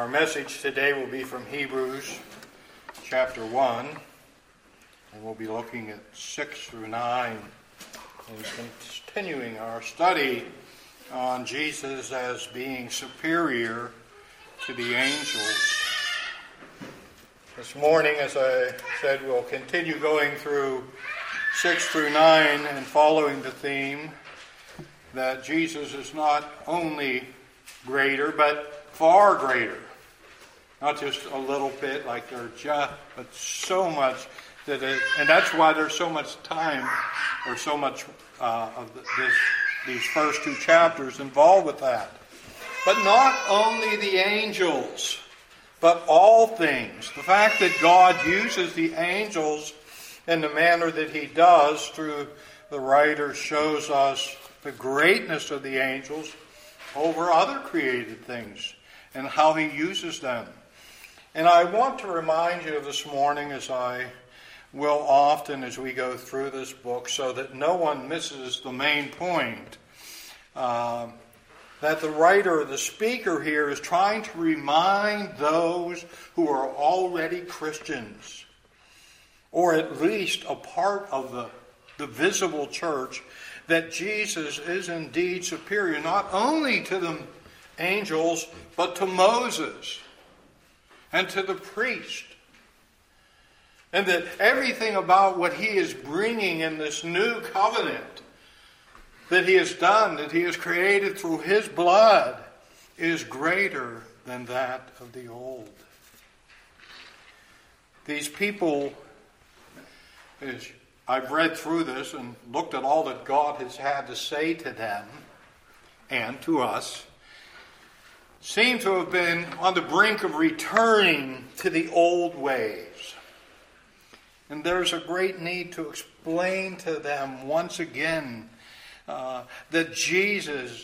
Our message today will be from Hebrews chapter 1, and we'll be looking at 6 through 9, and continuing our study on Jesus as being superior to the angels. This morning, as I said, we'll continue going through 6 through 9 and following the theme that Jesus is not only greater, but far greater. Not just a little bit like they're just, but so much that and that's why there's so much time or so much of these first two chapters involved with that. But not only the angels, but all things. The fact that God uses the angels in the manner that he does through the writer shows us the greatness of the angels over other created things and how he uses them. And I want to remind you this morning, as I will often as we go through this book, so that no one misses the main point, that the writer, the speaker here, is trying to remind those who are already Christians, or at least a part of the visible church, that Jesus is indeed superior, not only to the angels, but to Moses and to the priest. And that everything about what he is bringing in this new covenant that he has done, that he has created through his blood, is greater than that of the old. These people, as I've read through this and looked at all that God has had to say to them and to us, seem to have been on the brink of returning to the old ways. And there's a great need to explain to them once again that Jesus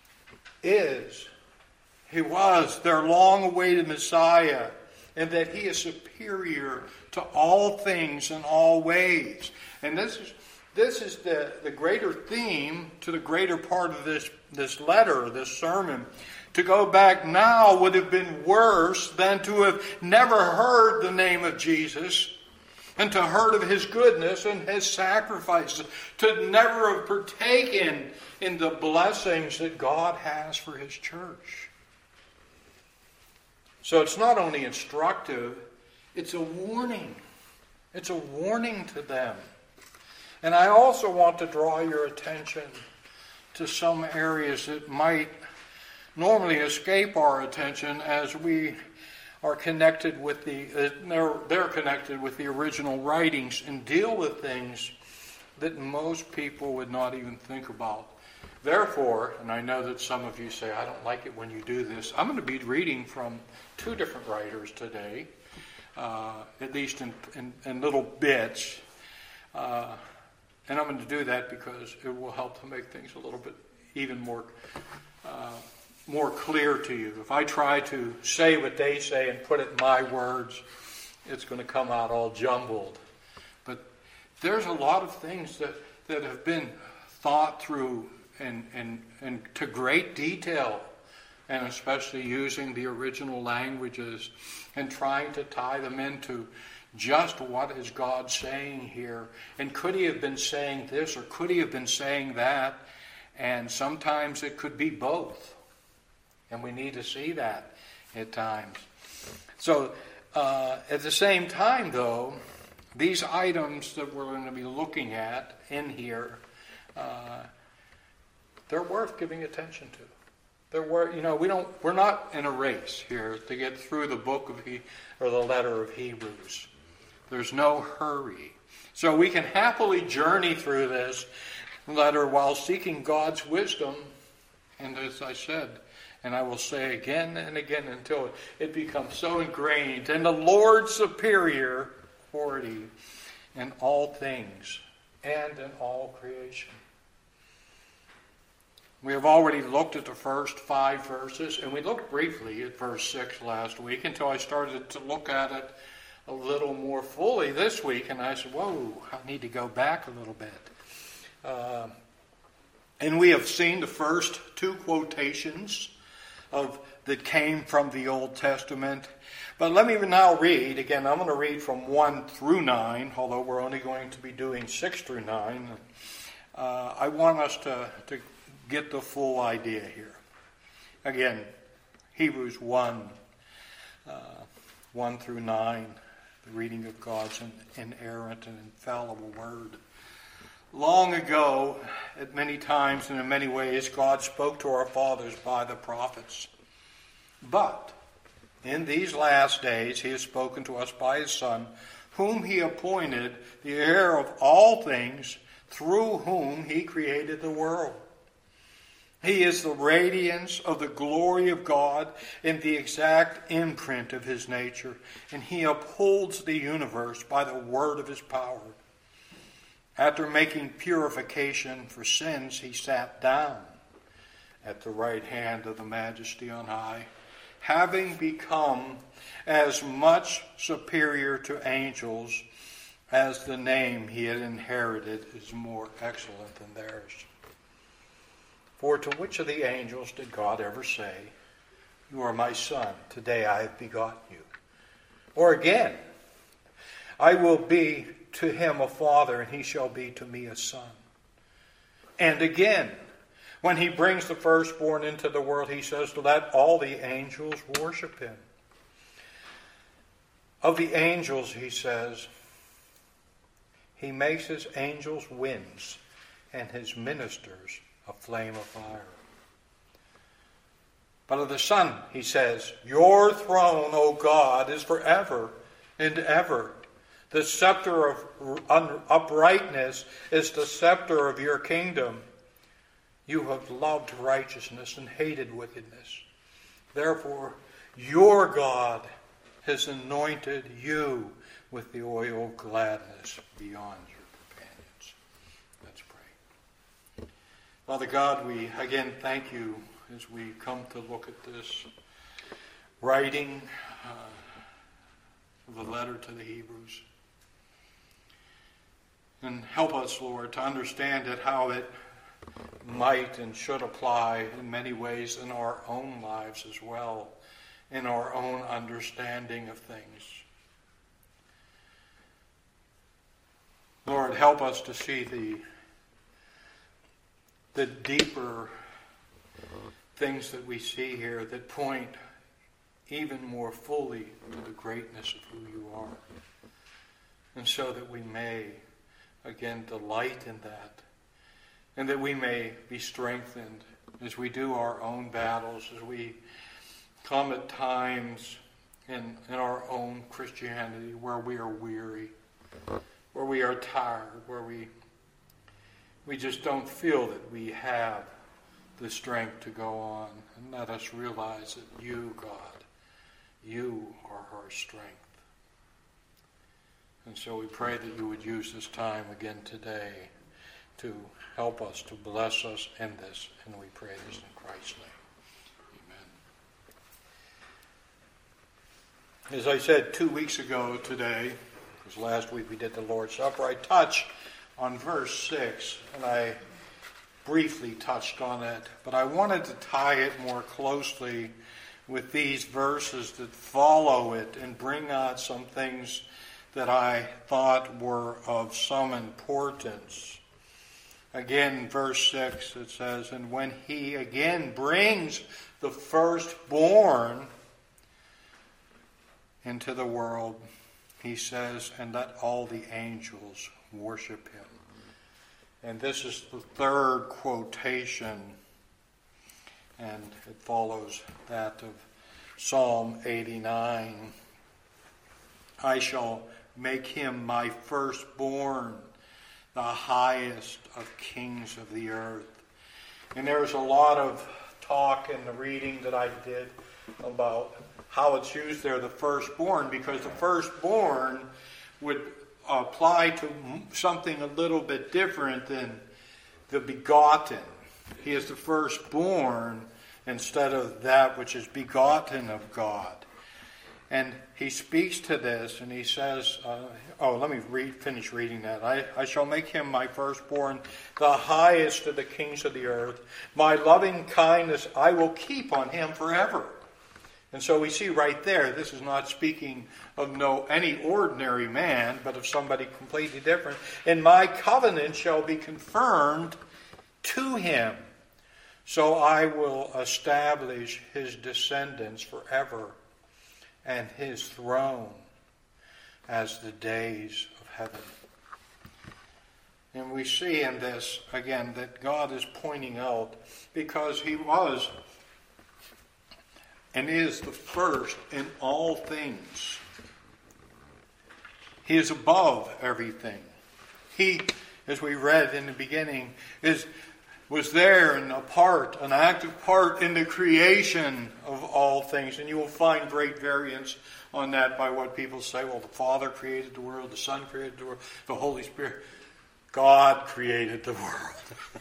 he was their long-awaited Messiah, and that he is superior to all things in all ways. And this is the greater theme to the greater part of this letter, this sermon. To go back now would have been worse than to have never heard the name of Jesus and to heard of his goodness and his sacrifices, to never have partaken in the blessings that God has for his church. So it's not only instructive, it's a warning. It's a warning to them. And I also want to draw your attention to some areas that might normally escape our attention as we are connected with they're connected with the original writings and deal with things that most people would not even think about. Therefore, and I know that some of you say, I don't like it when you do this, I'm going to be reading from two different writers today, at least in little bits. And I'm going to do that because it will help to make things a little bit even more clear to you. If I try to say what they say and put it in my words, it's going to come out all jumbled. But there's a lot of things that have been thought through and to great detail, and especially using the original languages and trying to tie them into just what is God saying here. And could he have been saying this, or could he have been saying that? And sometimes it could be both. And we need to see that at times. So, at the same time, though, these items that we're going to be looking at in here, they're worth giving attention to. We're not in a race here to get through the book or the letter of Hebrews. There's no hurry. So we can happily journey through this letter while seeking God's wisdom. And as I said, and I will say again and again until it becomes so ingrained, and the Lord's superiority in all things and in all creation. We have already looked at the first 5 verses, and we looked briefly at verse 6 last week until I started to look at it a little more fully this week, and I said, whoa, I need to go back a little bit. And we have seen the first 2 quotations that came from the Old Testament. But let me now read. Again, I'm going to read from 1 through 9, although we're only going to be doing 6 through 9. I want us to get the full idea here. Again, Hebrews 1, 1 through 9, the reading of God's inerrant and infallible word. Long ago, at many times and in many ways, God spoke to our fathers by the prophets. But in these last days, he has spoken to us by his Son, whom he appointed the heir of all things, through whom he created the world. He is the radiance of the glory of God in the exact imprint of his nature, and he upholds the universe by the word of his power. After making purification for sins, he sat down at the right hand of the Majesty on high, having become as much superior to angels as the name he had inherited is more excellent than theirs. For to which of the angels did God ever say, "You are my son, today I have begotten you"? Or again, "I will be to him a father, and he shall be to me a son"? And again, when he brings the firstborn into the world, he says, "Let all the angels worship him." Of the angels, he says, he makes his angels winds and his ministers a flame of fire. But of the Son, he says, "Your throne, O God, is forever and ever. The scepter of uprightness is the scepter of your kingdom. You have loved righteousness and hated wickedness. Therefore, your God has anointed you with the oil of gladness beyond your companions." Let's pray. Father God, we again thank you as we come to look at this writing of the letter to the Hebrews. And help us, Lord, to understand it, how it might and should apply in many ways in our own lives as well, in our own understanding of things. Lord, help us to see the deeper things that we see here that point even more fully to the greatness of who you are. And so that we may, again, delight in that. And that we may be strengthened as we do our own battles, as we come at times in our own Christianity where we are weary, where we are tired, where we just don't feel that we have the strength to go on. And let us realize that you, God, you are our strength. And so we pray that you would use this time again today to help us, to bless us in this. And we pray this in Christ's name. Amen. As I said 2 weeks ago today, because last week we did the Lord's Supper, I touched on verse 6, and I briefly touched on it, but I wanted to tie it more closely with these verses that follow it and bring out some things that I thought were of some importance. Again, verse 6, it says, "And when he again brings the firstborn into the world, he says, and let all the angels worship him." And this is the third quotation, and it follows that of Psalm 89. "I shall make him my firstborn, the highest of kings of the earth." And there's a lot of talk in the reading that I did about how it's used there, the firstborn, because the firstborn would apply to something a little bit different than the begotten. He is the firstborn instead of that which is begotten of God. And he speaks to this, and he says, let me finish reading that. I shall make him my firstborn, the highest of the kings of the earth. My loving kindness I will keep on him forever. And so we see right there, this is not speaking of any ordinary man, but of somebody completely different. And my covenant shall be confirmed to him. So I will establish his descendants forever, and his throne as the days of heaven. And we see in this, again, that God is pointing out, because he was and is the first in all things. He is above everything. He, as we read in the beginning, was there and an active part in the creation of all things. And you will find great variance on that by what people say. Well, the Father created the world, the Son created the world, the Holy Spirit. God created the world.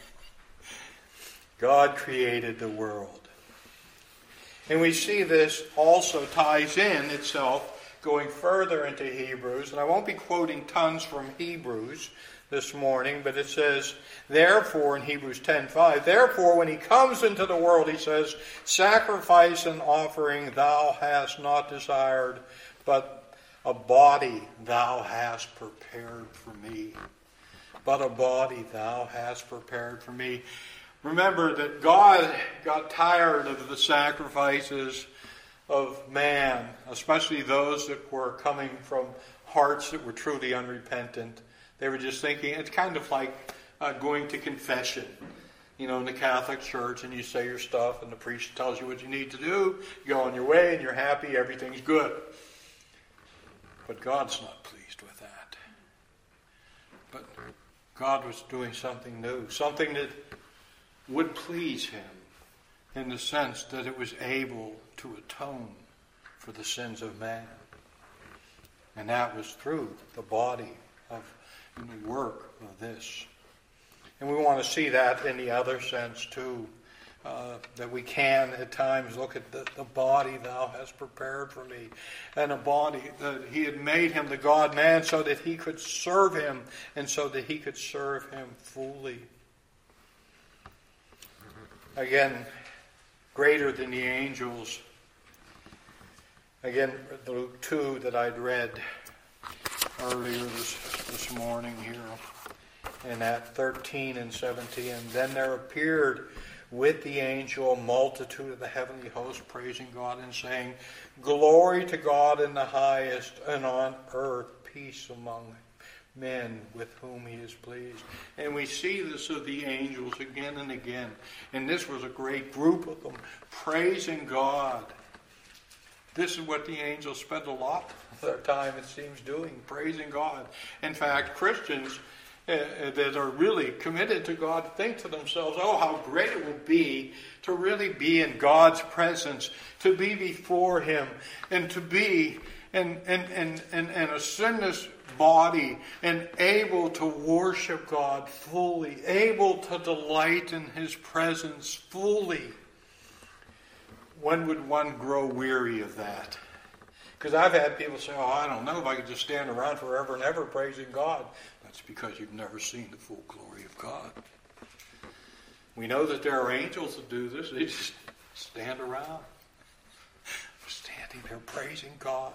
God created the world. And we see this also ties in itself going further into Hebrews. And I won't be quoting tons from Hebrews this morning, but it says, therefore, in Hebrews 10:5, therefore, when he comes into the world, he says, sacrifice and offering thou hast not desired, but a body thou hast prepared for me. But a body thou hast prepared for me. Remember that God got tired of the sacrifices of man, especially those that were coming from hearts that were truly unrepentant. They were just thinking, it's kind of like going to confession, in the Catholic Church, and you say your stuff, and the priest tells you what you need to do. You go on your way, and you're happy, everything's good. But God's not pleased with that. But God was doing something new, something that would please him in the sense that it was able to atone for the sins of man. And that was through the body of the work of this. And we want to see that in the other sense too, that we can at times look at the body thou hast prepared for me. And a body that he had made him the God-man so that he could serve him and so that he could serve him fully. Again, greater than the angels. Again, Luke 2 that I'd read earlier this morning here, and at 13 and 17. And then there appeared with the angel a multitude of the heavenly host, praising God and saying, glory to God in the highest, and on earth peace among men with whom he is pleased. And we see this of the angels again and again. And this was a great group of them praising God. This is what the angels spend a lot of their time, it seems, doing, praising God. In fact, Christians that are really committed to God think to themselves, oh, how great it would be to really be in God's presence, to be before him, and to be in a sinless body, and able to worship God fully, able to delight in his presence fully. When would one grow weary of that? Because I've had people say, oh, I don't know if I could just stand around forever and ever praising God. That's because you've never seen the full glory of God. We know that there are angels that do this. They just stand around, standing there praising God.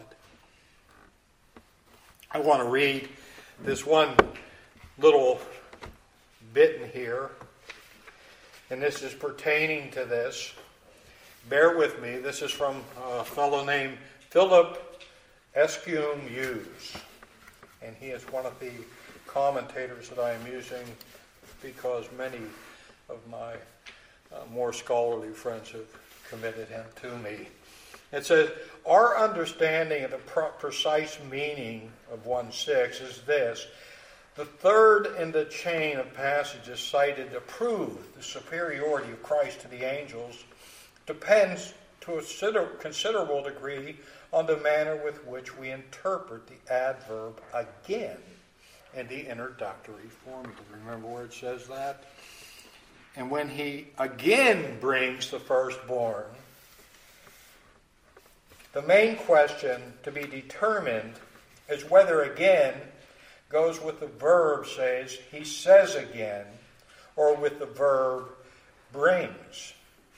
I want to read this one little bit in here, and this is pertaining to this. Bear with me. This is from a fellow named Philip Escume Hughes, and he is one of the commentators that I am using because many of my more scholarly friends have committed him to me. It says, our understanding of the precise meaning of 1:6 is this. The third in the chain of passages cited to prove the superiority of Christ to the angels depends to a considerable degree on the manner with which we interpret the adverb again in the introductory formula. Remember where it says that? And when he again brings the firstborn, The main question to be determined is whether again goes with the verb says, he says again, or with the verb brings.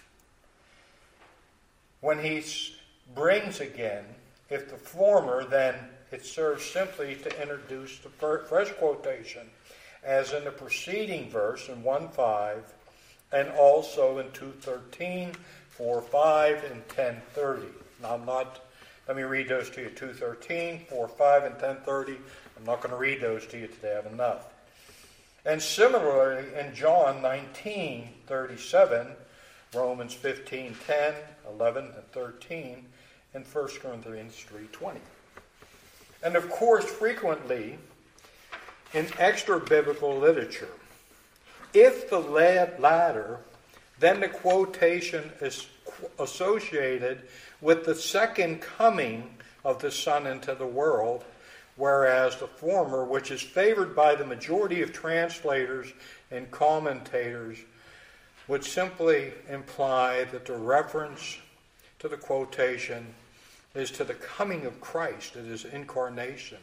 When he brings again, if the former, then it serves simply to introduce the fresh quotation, as in the preceding verse in 1:5, and also in 2:13, 4:5, and 10:30. Now, let me read those to you. 2:13, 4:5, and 10:30. I'm not going to read those to you today. I have enough. And similarly, in John 19:37, Romans 15:10, 11, and 13, and 1 Corinthians 3:20. And of course, frequently, in extra-biblical literature, if the latter, then the quotation is associated with the second coming of the Son into the world, whereas the former, which is favored by the majority of translators and commentators, would simply imply that the reference to the quotation is to the coming of Christ, it is incarnation.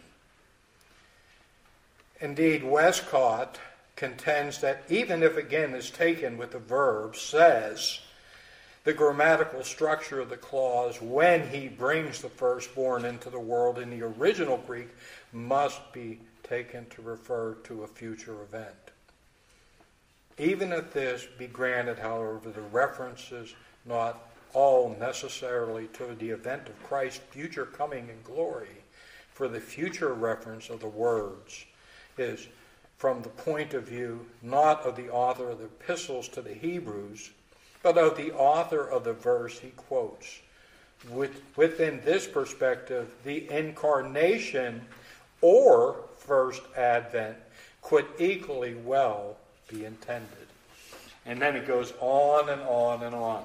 Indeed, Westcott contends that even if again is taken with the verb says, the grammatical structure of the clause, when he brings the firstborn into the world in the original Greek, must be taken to refer to a future event. Even if this be granted, however, the reference is not all necessarily to the event of Christ's future coming in glory, for the future reference of the words is from the point of view not of the author of the epistles to the Hebrews, but of the author of the verse he quotes. Within this perspective, the incarnation or first advent could equally well be intended. And then it goes on and on and on.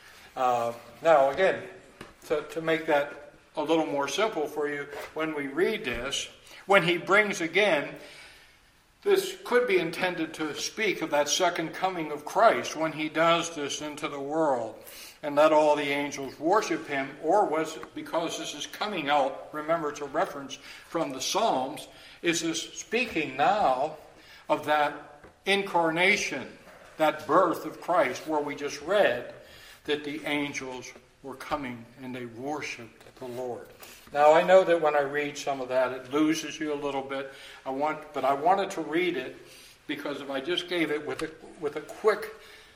Now, again, to make that a little more simple for you, when we read this, when he brings again, this could be intended to speak of that second coming of Christ when he does this into the world and let all the angels worship him, or was it because this is coming out, remember it's a reference from the Psalms, is this speaking now of that incarnation, that birth of Christ, where we just read that the angels were coming and they worshiped the Lord. Now, I know that when I read some of that, it loses you a little bit. But I wanted to read it because if I just gave it with a quick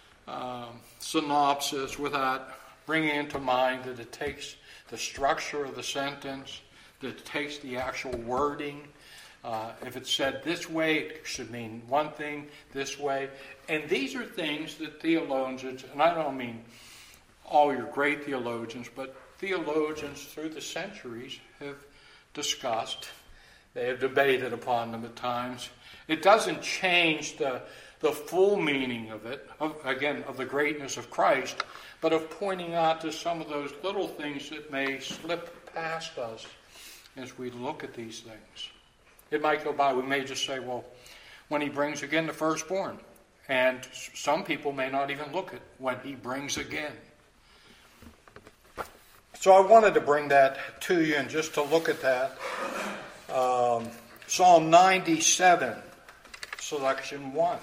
synopsis, without bringing into mind that it takes the structure of the sentence, that it takes the actual wording. If it's said this way, it should mean one thing this way. And these are things that theologians, and I don't mean all your great theologians, but theologians through the centuries have discussed. They have debated upon them at times. It doesn't change the full meaning of it, of the greatness of Christ, but of pointing out to some of those little things that may slip past us as we look at these things. It might go by. We may just say, well, when he brings again the firstborn. And some people may not even look at when he brings again. So I wanted to bring that to you and just to look at that. Psalm 97, selection 1.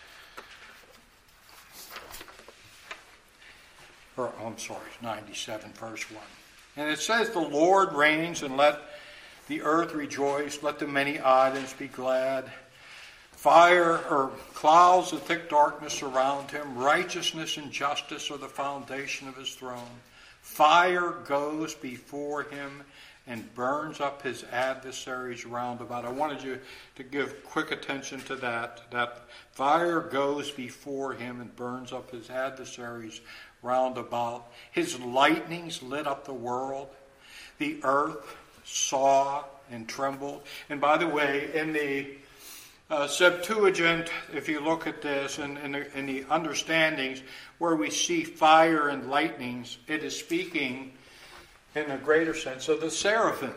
Or, I'm sorry, 97, verse 1. And it says, the Lord reigns, and let the earth rejoice, let the many islands be glad. Fire or clouds of thick darkness surround him. Righteousness and justice are the foundation of his throne. Fire goes before him and burns up his adversaries round about. I wanted you to give quick attention to that. That fire goes before him and burns up his adversaries round about. His lightnings lit up the world. The earth saw and trembled. And by the way, in the Septuagint, if you look at this, in the understandings, where we see fire and lightnings, it is speaking in a greater sense of the seraphim.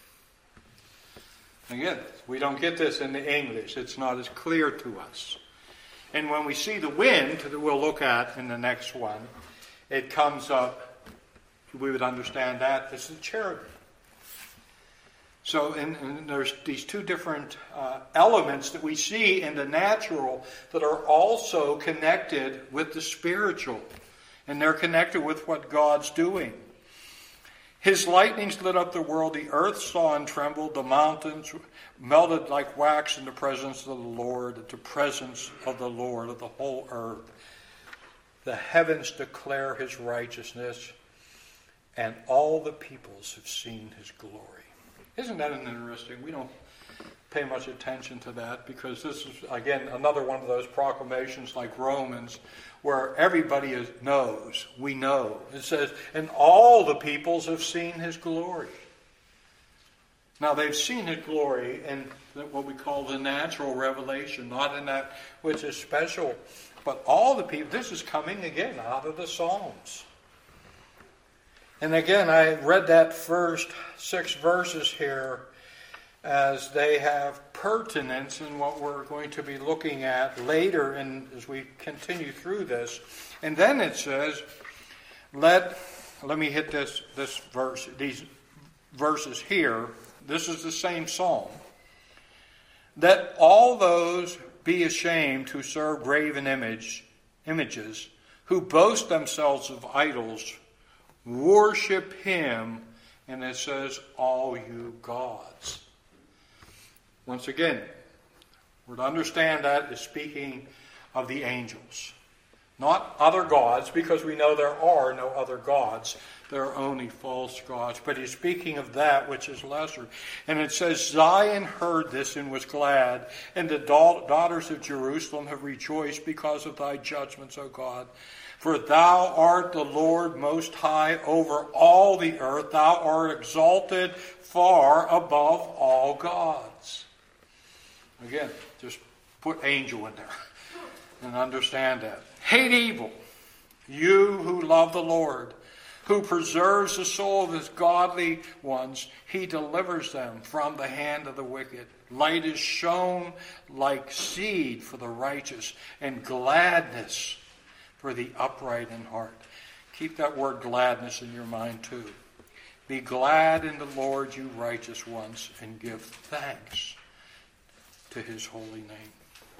Again, we don't get this in the English. It's not as clear to us. And when we see the wind, that we'll look at in the next one, it comes up we would understand that as the cherubim. So and there's these two different elements that we see in the natural that are also connected with the spiritual. And they're connected with what God's doing. His lightnings lit up the world. The earth saw and trembled. The mountains melted like wax in the presence of the Lord, at the presence of the Lord of the whole earth. The heavens declare his righteousness, and all the peoples have seen his glory. Isn't that interesting? We don't pay much attention to that because this is, again, another one of those proclamations like Romans where everybody knows. We know. It says, and all the peoples have seen his glory. Now, they've seen his glory in what we call the natural revelation, not in that which is special. But all the people, this is coming again out of the Psalms. And again, I read that first 6 verses here as they have pertinence in what we're going to be looking at later as we continue through this. And then it says, let me hit this verse, these verses here. This is the same psalm. That all those be ashamed who serve graven images, who boast themselves of idols, worship him, and it says, all you gods. Once again, we're to understand that is speaking of the angels. Not other gods, because we know there are no other gods. There are only false gods. But he's speaking of that which is lesser. And it says, Zion heard this and was glad, and the daughters of Jerusalem have rejoiced because of thy judgments, O God. For thou art the Lord most high over all the earth. Thou art exalted far above all gods. Again, just put angel in there and understand that. Hate evil, you who love the Lord, who preserves the soul of his godly ones. He delivers them from the hand of the wicked. Light is shown like seed for the righteous, and gladness for the upright in heart. Keep that word gladness in your mind too. Be glad in the Lord, you righteous ones, and give thanks to his holy name.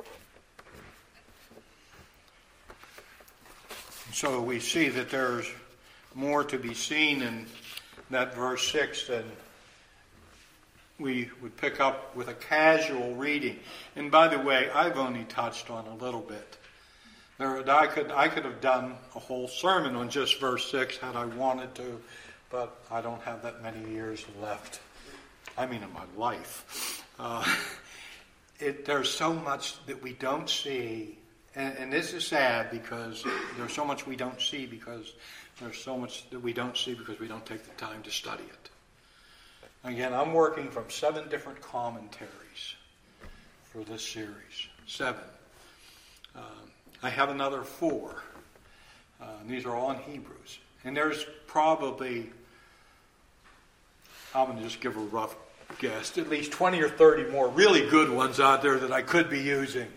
So we see that there's more to be seen in that verse 6 than we would pick up with a casual reading. And by the way, I've only touched on a little bit. I could have done a whole sermon on just verse 6 had I wanted to, but I don't have that many years left. I mean, in my life. There's so much that we don't see, and this is sad because there's so much we don't see because there's so much that we don't see because we don't take the time to study it. Again, I'm working from 7 different commentaries for this series. 7. I have another 4. These are all in Hebrews. And there's probably, I'm going to just give a rough guess, at least 20 or 30 more really good ones out there that I could be using.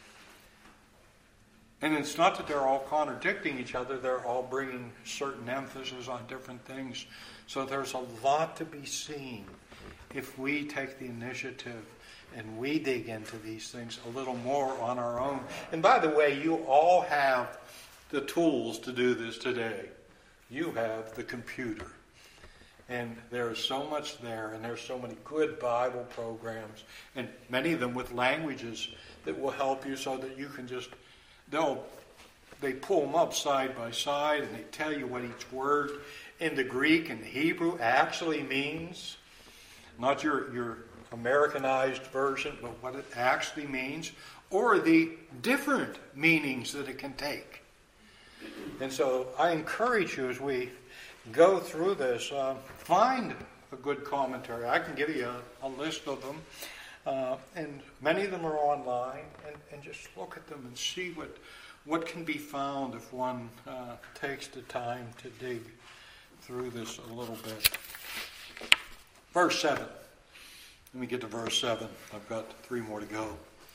And it's not that they're all contradicting each other. They're all bringing certain emphasis on different things. So there's a lot to be seen if we take the initiative and we dig into these things a little more on our own. And by the way, you all have the tools to do this today. You have the computer. And there's so much there, and there's so many good Bible programs, and many of them with languages that will help you so that you can just, they pull them up side by side, and they tell you what each word in the Greek and the Hebrew actually means. Not your Americanized version, but what it actually means, or the different meanings that it can take. And so I encourage you as we go through this, find a good commentary. I can give you a list of them, and many of them are online, and just look at them and see what can be found if one takes the time to dig through this a little bit. Verse 7. Let me get to verse 7. I've got 3 more to go.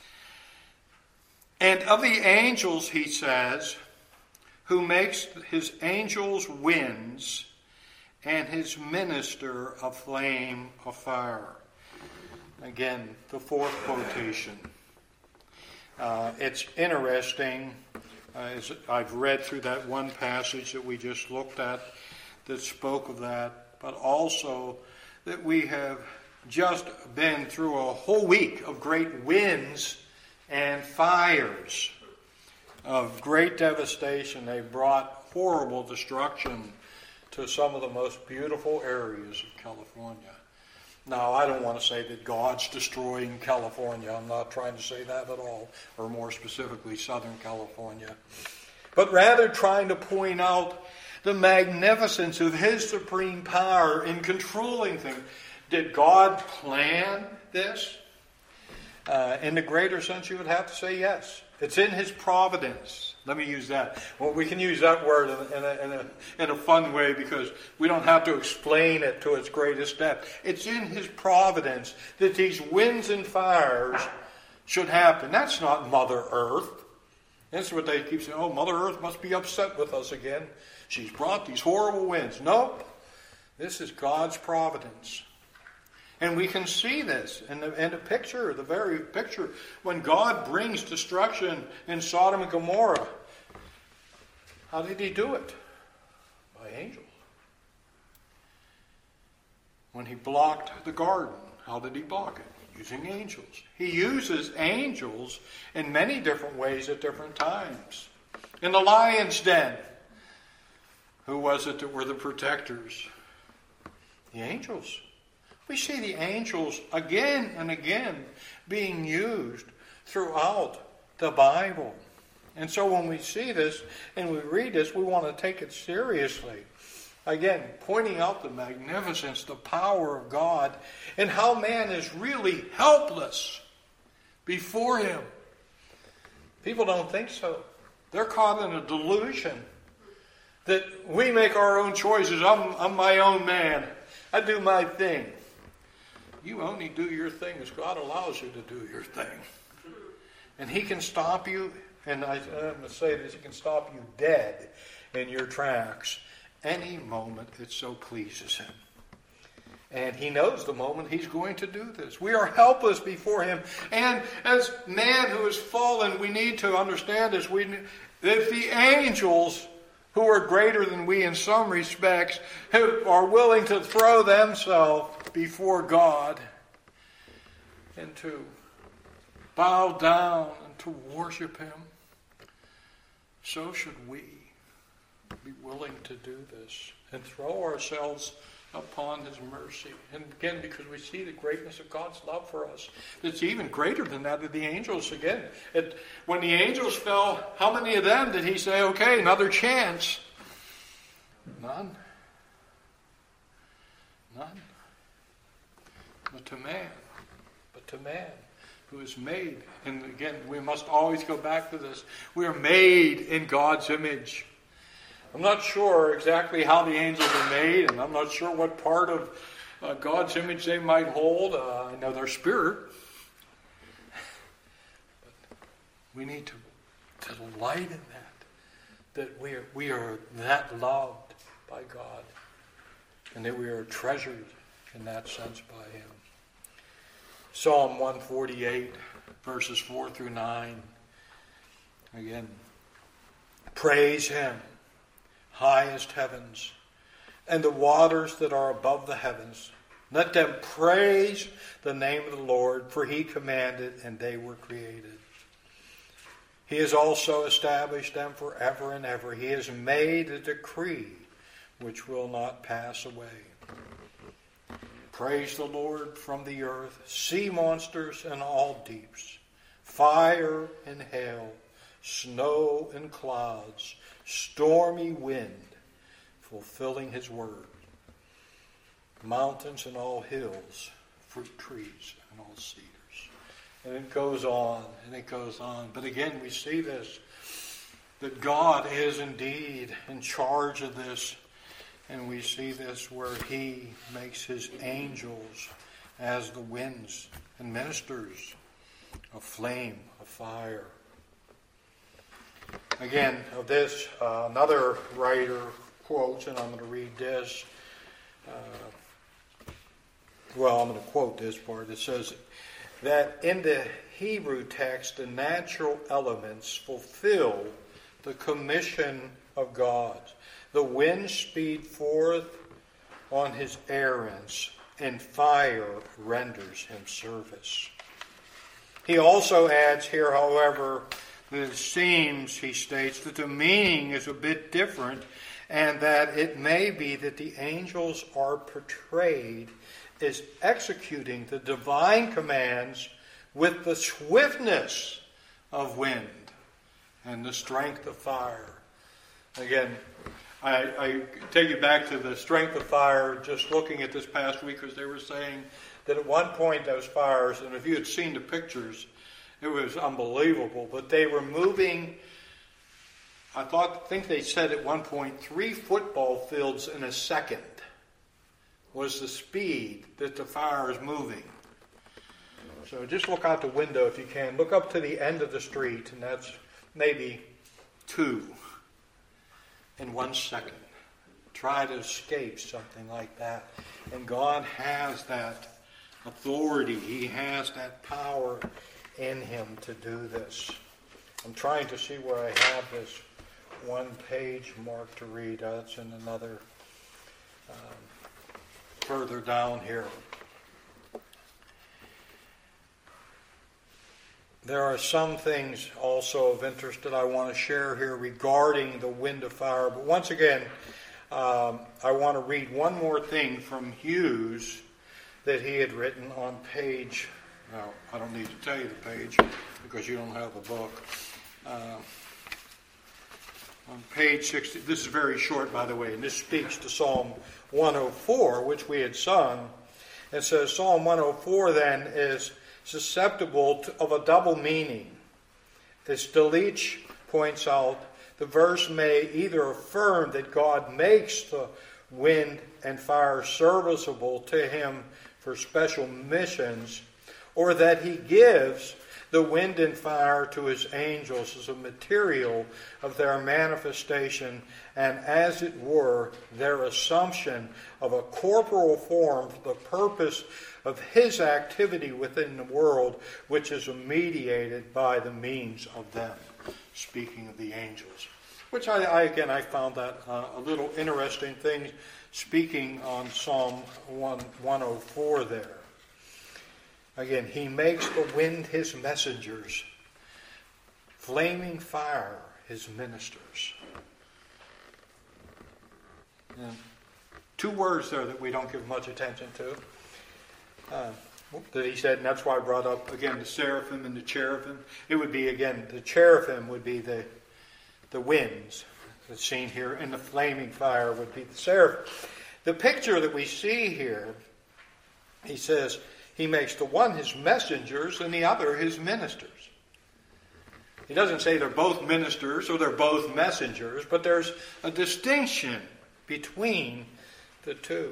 And of the angels, he says, who makes his angels winds and his minister a flame of fire. Again, the fourth quotation. It's interesting, as I've read through that one passage that we just looked at that spoke of that, but also that we have just been through a whole week of great winds and fires of great devastation. They brought horrible destruction to some of the most beautiful areas of California. Now, I don't want to say that God's destroying California. I'm not trying to say that at all, or more specifically, Southern California. But rather trying to point out the magnificence of his supreme power in controlling things. Did God plan this? In the greater sense, you would have to say yes. It's in his providence. Let me use that. Well, we can use that word in a fun way because we don't have to explain it to its greatest depth. It's in his providence that these winds and fires should happen. That's not Mother Earth. That's what they keep saying. Oh, Mother Earth must be upset with us again. She's brought these horrible winds. Nope. This is God's providence. And we can see this in the picture, the very picture, when God brings destruction in Sodom and Gomorrah. How did he do it? By angels. When he blocked the garden, how did he block it? Using angels. He uses angels in many different ways at different times. In the lion's den, who was it that were the protectors? The angels. We see the angels again and again being used throughout the Bible. And so when we see this and we read this, we want to take it seriously. Again, pointing out the magnificence, the power of God, and how man is really helpless before him. People don't think so. They're caught in a delusion that we make our own choices. I'm my own man. I do my thing. You only do your thing as God allows you to do your thing. And he can stop you, and I'm going to say this, he can stop you dead in your tracks any moment it so pleases him. And he knows the moment he's going to do this. We are helpless before him. And as man who has fallen, we need to understand this. If the angels, who are greater than we in some respects, who are willing to throw themselves before God and to bow down and to worship him, so should we be willing to do this and throw ourselves upon his mercy. And again, because we see the greatness of God's love for us, it's even greater than that of the angels. Again, when the angels fell, how many of them did he say, okay, another chance? None. But to man who is made, and again, we must always go back to this, we are made in God's image. I'm not sure exactly how the angels are made, and I'm not sure what part of God's image they might hold. I know their spirit. But we need to delight in that we are that loved by God, and that we are treasured in that sense by him. Psalm 148, verses 4 through 9. Again, praise him, highest heavens, and the waters that are above the heavens. Let them praise the name of the Lord, for he commanded and they were created. He has also established them forever and ever. He has made a decree which will not pass away. Praise the Lord from the earth, sea monsters and all deeps, fire and hail, snow and clouds, stormy wind, fulfilling his word, mountains and all hills, fruit trees and all cedars. And it goes on, and it goes on. But again, we see this, that God is indeed in charge of this. And we see this where he makes his angels as the winds and ministers of flame, of fire. Again, of this, another writer quotes, and I'm going to read this. well, I'm going to quote this part. It says that in the Hebrew text, the natural elements fulfill the commission of God. The wind speed forth on his errands, and fire renders him service. He also adds here, however, that it seems, he states, that the meaning is a bit different, and that it may be that the angels are portrayed as executing the divine commands with the swiftness of wind and the strength of fire. Again, I take you back to the strength of fire just looking at this past week, because they were saying that at one point those fires, and if you had seen the pictures, it was unbelievable, but they were moving, I think they said at one point 3 football fields in a second was the speed that the fire is moving. So just look out the window if you can. Look up to the end of the street, and that's maybe 2 in 1 second. Try to escape something like that. And God has that authority. He has that power in him to do this. I'm trying to see where I have this one page mark to read. That's in another, further down here. There are some things also of interest that I want to share here regarding the wind of fire. But once again, I want to read one more thing from Hughes that he had written on page, well, I don't need to tell you the page because you don't have the book. On page 60, this is very short, by the way, and this speaks to Psalm 104, which we had sung. It says, Psalm 104 then is susceptible of a double meaning. As Delitzsch points out, the verse may either affirm that God makes the wind and fire serviceable to him for special missions, or that he gives the wind and fire to his angels as a material of their manifestation and, as it were, their assumption of a corporal form for the purpose of his activity within the world, which is mediated by the means of them. Speaking of the angels. Which I found that a little interesting thing, speaking on Psalm 104 there. Again, he makes the wind his messengers, flaming fire his ministers. And 2 words there that we don't give much attention to. That he said, and that's why I brought up, again, the seraphim and the cherubim. It would be, again, the cherubim would be the winds that's seen here, and the flaming fire would be the seraphim. The picture that we see here, he says, he makes the one his messengers and the other his ministers. He doesn't say they're both ministers or they're both messengers, but there's a distinction between the two.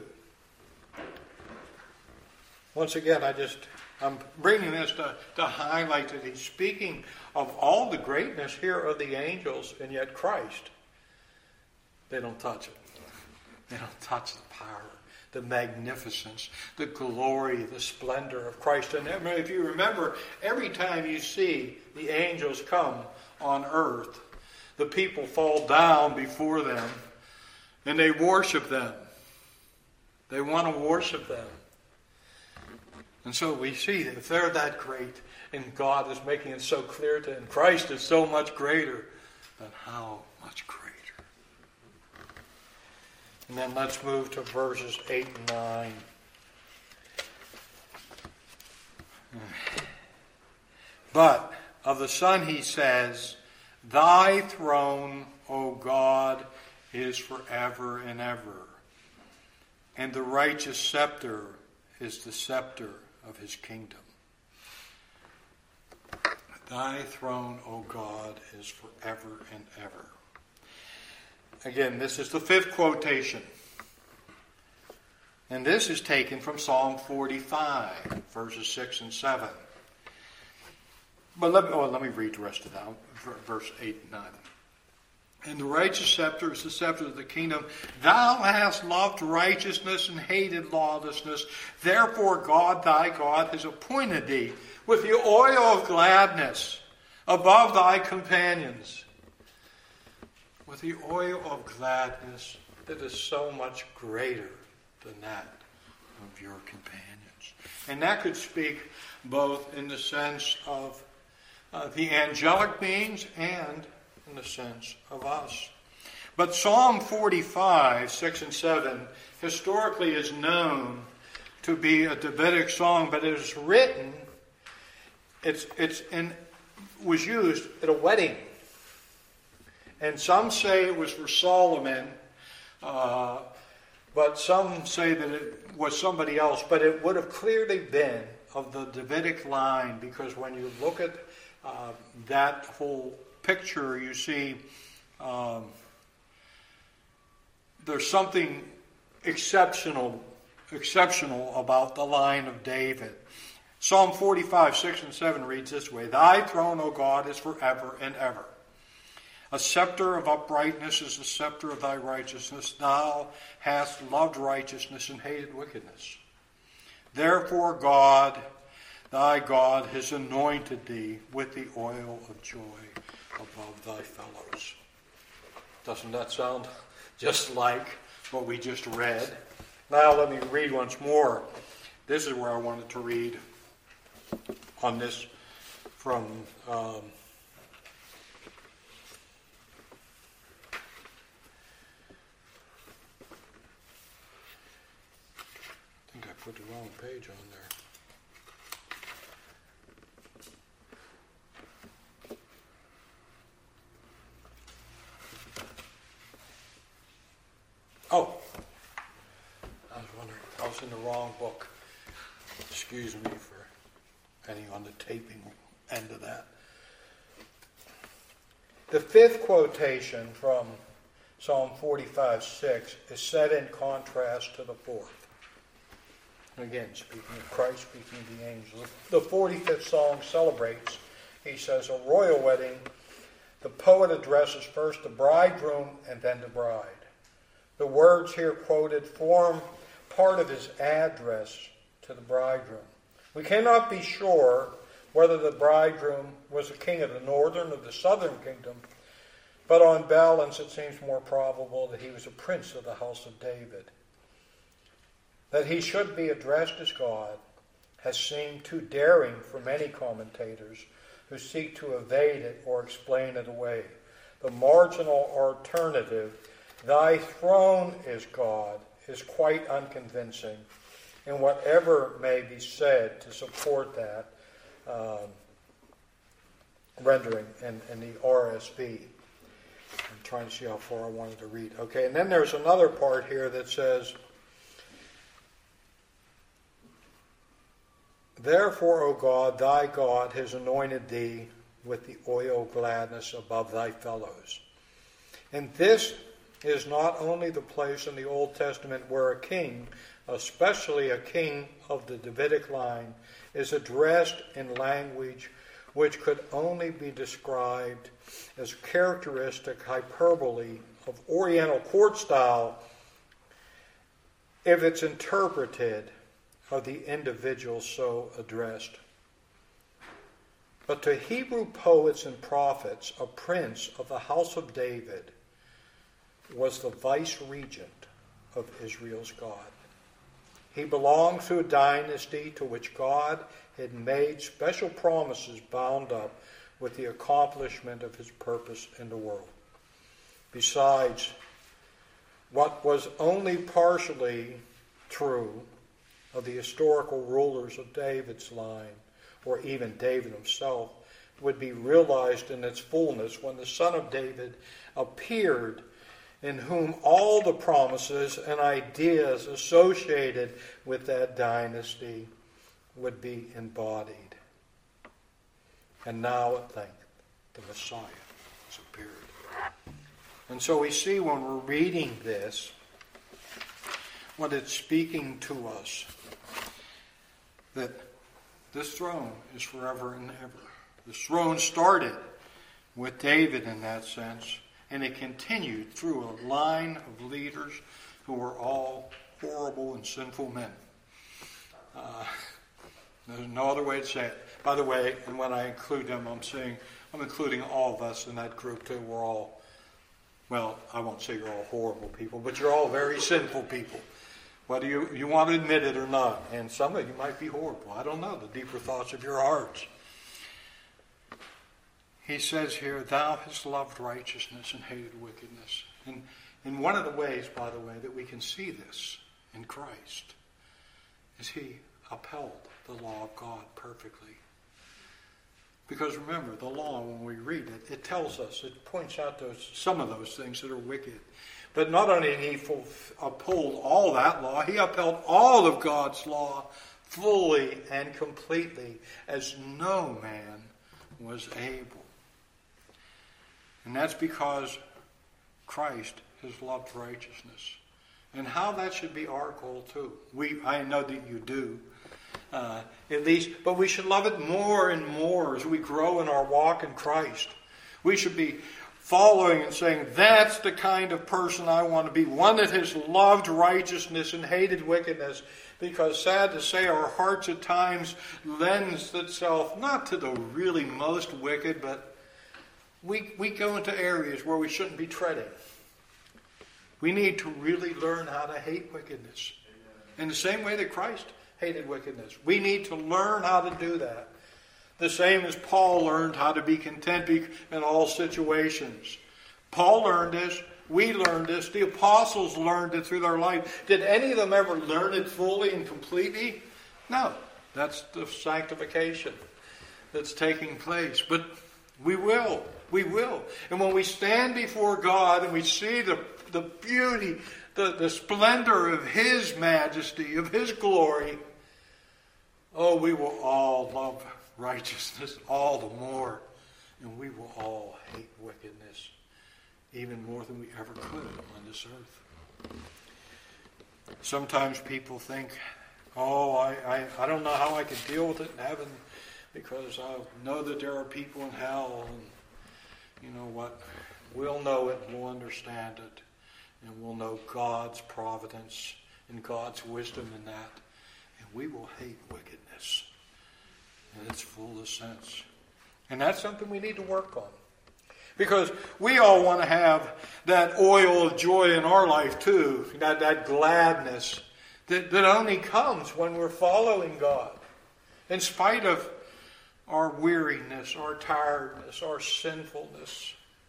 Once again, I'm bringing this to highlight that he's speaking of all the greatness here of the angels, and yet Christ, they don't touch it. They don't touch the power, the magnificence, the glory, the splendor of Christ. And if you remember, every time you see the angels come on earth, the people fall down before them and they worship them. They want to worship them. And so we see that if they're that great, and God is making it so clear to them, Christ is so much greater, then how much greater? And then let's move to verses 8 and 9. But of the Son he says, Thy throne, O God, is forever and ever, and the righteous scepter is the scepter of his kingdom. Thy throne, O God, is forever and ever. Again, this is the 5th quotation. And this is taken from Psalm 45, verses 6 and 7. But let me read the rest of that, verse 8 and 9. And the righteous scepter is the scepter of the kingdom. Thou hast loved righteousness and hated lawlessness. Therefore God thy God has appointed thee with the oil of gladness above thy companions. With the oil of gladness that is so much greater than that of your companions. And that could speak both in the sense of the angelic beings and in the sense of us. But Psalm 45, 6 and 7, historically is known to be a Davidic song, but it was written, was used at a wedding. And some say it was for Solomon, but some say that it was somebody else. But it would have clearly been of the Davidic line, because when you look at that whole picture, you see there's something exceptional about the line of David. Psalm 45, 6 and 7 reads this way: Thy throne, O God, is forever and ever. A scepter of uprightness is the scepter of thy righteousness. Thou hast loved righteousness and hated wickedness. Therefore God, thy God, has anointed thee with the oil of joy above thy fellows. Doesn't that sound just like what we just read? Now let me read once more. This is where I wanted to read on this from I think I put the wrong page on there. Oh, I was wondering, I was in the wrong book. Excuse me for any on the taping end of that. The fifth quotation from Psalm 45:6 is set in contrast to the fourth. Again, speaking of Christ, speaking of the angels. The 45th song celebrates, he says, a royal wedding. The poet addresses first the bridegroom and then the bride. The words here quoted form part of his address to the bridegroom. We cannot be sure whether the bridegroom was a king of the northern or the southern kingdom, but on balance it seems more probable that he was a prince of the house of David. That he should be addressed as God has seemed too daring for many commentators who seek to evade it or explain it away. The marginal alternative, thy throne is God, is quite unconvincing, and whatever may be said to support that rendering in the RSV. I'm trying to see how far I wanted to read. Okay, and then there's another part here that says, Therefore, O God, thy God has anointed thee with the oil of gladness above thy fellows. And this is not only the place in the Old Testament where a king, especially a king of the Davidic line, is addressed in language which could only be described as characteristic hyperbole of Oriental court style if it's interpreted of the individual so addressed. But to Hebrew poets and prophets, a prince of the house of David was the vice-regent of Israel's God. He belonged to a dynasty to which God had made special promises bound up with the accomplishment of his purpose in the world. Besides, what was only partially true of the historical rulers of David's line, or even David himself, would be realized in its fullness when the Son of David appeared, in whom all the promises and ideas associated with that dynasty would be embodied. And now at length the Messiah has appeared. And so we see when we're reading this, what it's speaking to us, that this throne is forever and ever. This throne started with David in that sense, And it continued through a line of leaders who were all horrible and sinful men. There's no other way to say it. By the way, and when I include them, I'm including all of us in that group too. We're all, well, I won't say you're all horrible people, but you're all very sinful people. Whether you want to admit it or not. And some of you might be horrible. I don't know, the deeper thoughts of your hearts. He says here, thou hast loved righteousness and hated wickedness. And one of the ways, by the way, that we can see this in Christ is he upheld the law of God perfectly. Because remember, the law, when we read it, it tells us, it points out some of those things that are wicked. But not only did he uphold all that law, he upheld all of God's law fully and completely, as no man was able. And that's because Christ has loved righteousness. And how that should be our goal too. I know that you do. At least, but we should love it more and more as we grow in our walk in Christ. We should be following and saying, that's the kind of person I want to be. One that has loved righteousness and hated wickedness. Because sad to say, our hearts at times lends itself not to the really most wicked, but we go into areas where we shouldn't be treading. We need to really learn how to hate wickedness. In the same way that Christ hated wickedness. We need to learn how to do that. The same as Paul learned how to be content in all situations. Paul learned this. We learned this. The apostles learned it through their life. Did any of them ever learn it fully and completely? No. That's the sanctification that's taking place. But we will. We will. And when we stand before God and we see the beauty, the splendor of His majesty, of His glory, oh, we will all love righteousness all the more. And we will all hate wickedness even more than we ever could on this earth. Sometimes people think, oh, I don't know how I can deal with it in heaven because I know that there are people in hell. And you know what? We'll know it and we'll understand it. And we'll know God's providence and God's wisdom in that. And we will hate wickedness in its fullest sense. And that's something we need to work on. Because we all want to have that oil of joy in our life too. That gladness that only comes when we're following God. In spite of our weariness, our tiredness, our sinfulness.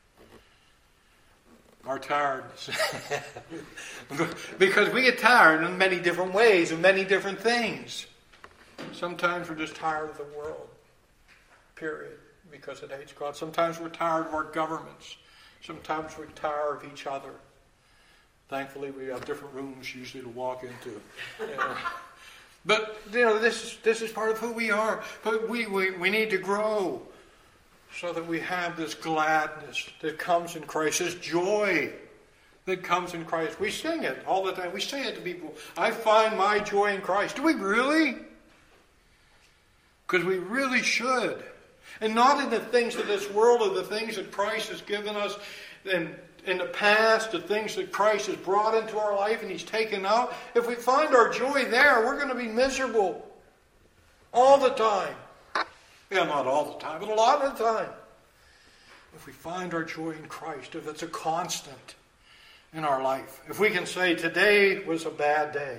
Our tiredness. Because we get tired in many different ways and many different things. Sometimes we're just tired of the world. Period. Because it hates God. Sometimes we're tired of our governments. Sometimes we're tired of each other. Thankfully, we have different rooms usually to walk into. But, this is part of who we are. But we need to grow so that we have this gladness that comes in Christ, this joy that comes in Christ. We sing it all the time. We say it to people. I find my joy in Christ. Do we really? Because we really should. And not in the things of this world or the things that Christ has given us in the past, the things that Christ has brought into our life and He's taken out. If we find our joy there, we're going to be miserable all the time. Yeah, not all the time, but a lot of the time. If we find our joy in Christ, if it's a constant in our life, if we can say today was a bad day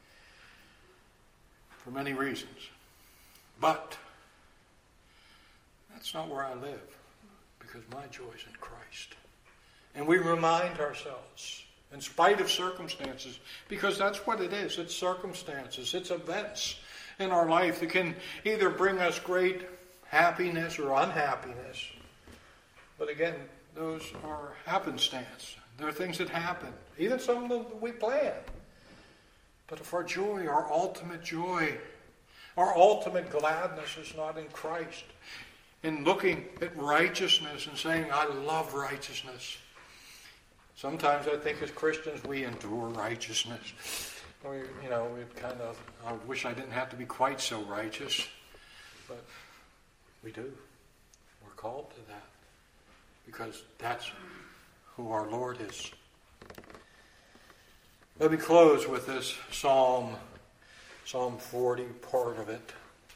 for many reasons, but that's not where I live, because my joy is in Christ. And we remind ourselves, in spite of circumstances, because that's what it is. It's circumstances. It's events in our life that can either bring us great happiness or unhappiness. But again, those are happenstance. There are things that happen. Even some of them we plan. But if our joy, our ultimate gladness is not in Christ, in looking at righteousnness and saying, I love righteousness. Sometimes I think as Christians we endure righteousness. We kind of, I wish I didn't have to be quite so righteous. But we do. We're called to that. Because that's who our Lord is. Let me close with this Psalm 40, part of it. It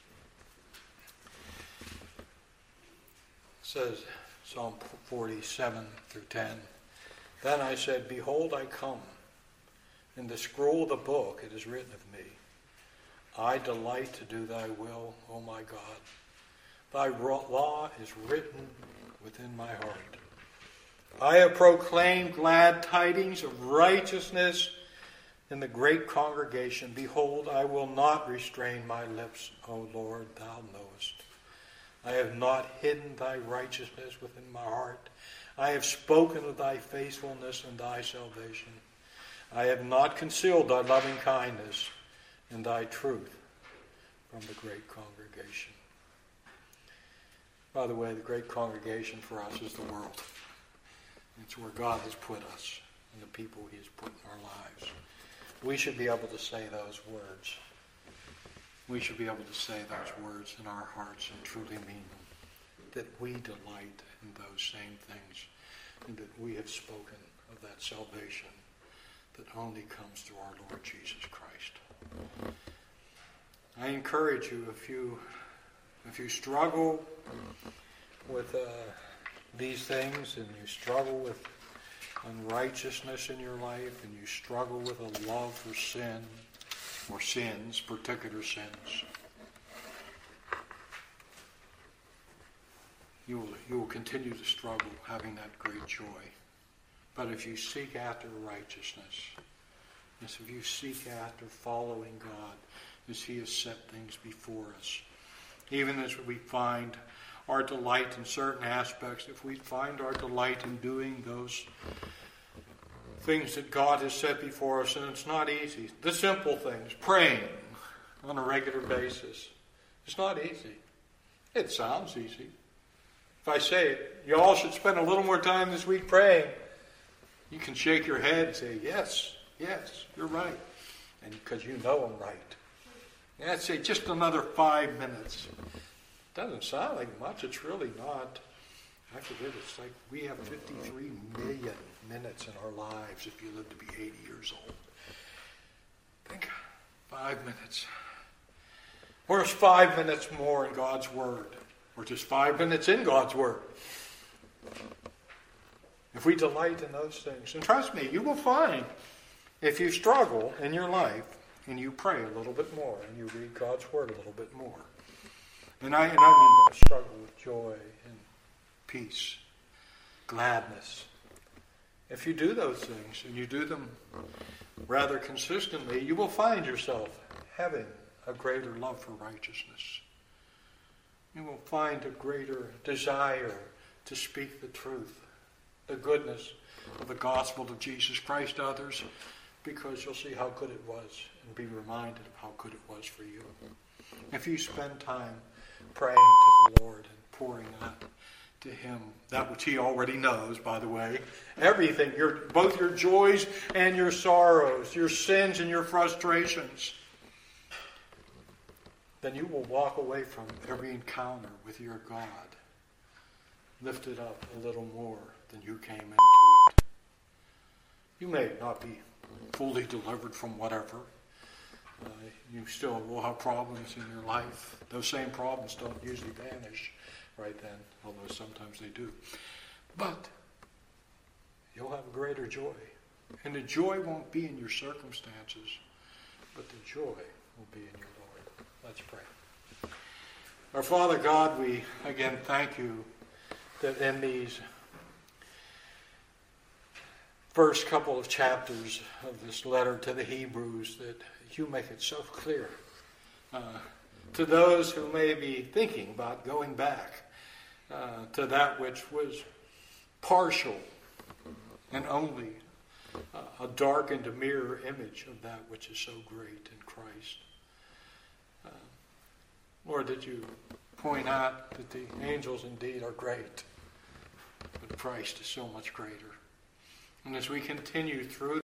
says, Psalm 47 through 10, "Then I said, Behold, I come. In the scroll of the book it is written of me, I delight to do thy will, O my God. Thy law is written within my heart. I have proclaimed glad tidings of righteousness in the great congregation. Behold, I will not restrain my lips, O Lord, thou knowest. I have not hidden thy righteousness within my heart. I have spoken of thy faithfulness and thy salvation. I have not concealed thy loving kindness and thy truth from the great congregation." By the way, the great congregation for us is the world. It's where God has put us and the people he has put in our lives. We should be able to say those words. We should be able to say those words in our hearts and truly mean them. That we delight in those same things, and that we have spoken of that salvation that only comes through our Lord Jesus Christ. I encourage you, if you struggle with these things, and you struggle with unrighteousness in your life, and you struggle with a love for sin, or sins, particular sins, you will continue to struggle having that great joy. But if you seek after righteousness, if you seek after following God, as he has set things before us, even as we find our delight in certain aspects, if we find our delight in doing those things that God has set before us, and it's not easy. The simple things, praying on a regular basis, it's not easy. It sounds easy. If I say it, you all should spend a little more time this week praying, you can shake your head and say, yes, you're right. And because you know I'm right. And I'd say just another 5 minutes. Doesn't sound like much. It's really not. After that, it's like we have 53 million minutes in our lives if you live to be 80 years old. Think 5 minutes. Or it's 5 minutes more in God's Word. Or just 5 minutes in God's Word. If we delight in those things. And trust me, you will find if you struggle in your life and you pray a little bit more and you read God's Word a little bit more. And I mean struggle with joy and peace, gladness. If you do those things and you do them rather consistently, you will find yourself having a greater love for righteousness. You will find a greater desire to speak the truth, the goodness of the gospel of Jesus Christ to others, because you'll see how good it was and be reminded of how good it was for you. If you spend time praying to the Lord and pouring out to him that which he already knows, by the way, everything, both your joys and your sorrows, your sins and your frustrations, then you will walk away from every encounter with your God lifted up a little more than you came into it. You may not be fully delivered from whatever. You still will have problems in your life. Those same problems don't usually vanish right then, although sometimes they do. But you'll have a greater joy. And the joy won't be in your circumstances, but the joy will be in your Lord. Let's pray. Our Father God, we again thank you that in these first couple of chapters of this letter to the Hebrews, that you make it so clear to those who may be thinking about going back to that which was partial and only a darkened mirror image of that which is so great in Christ. Lord, that you point out that the angels indeed are great, but Christ is so much greater. And as we continue through